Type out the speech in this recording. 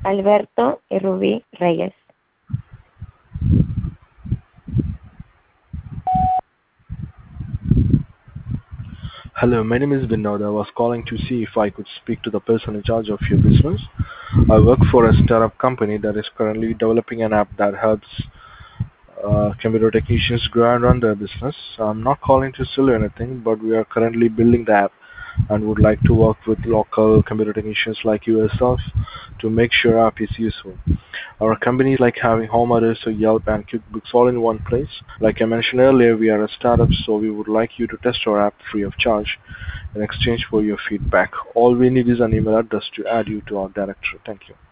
Alberto Rubí Reyes. Hello, my name is Vinod. I was calling to see if I could speak to the person in charge of your business. I work for a startup company that is currently developing an app that helps computer technicians grow and run their business. I'm not calling to sell you anything, but we are currently building the app and would like to work with local computer technicians like you yourself to make sure our app is useful. Our company is like having Home Address or Yelp and QuickBooks all in one place. Like I mentioned earlier, we are a startup, so we would like you to test our app free of charge in exchange for your feedback. All we need is an email address to add you to our directory. Thank you.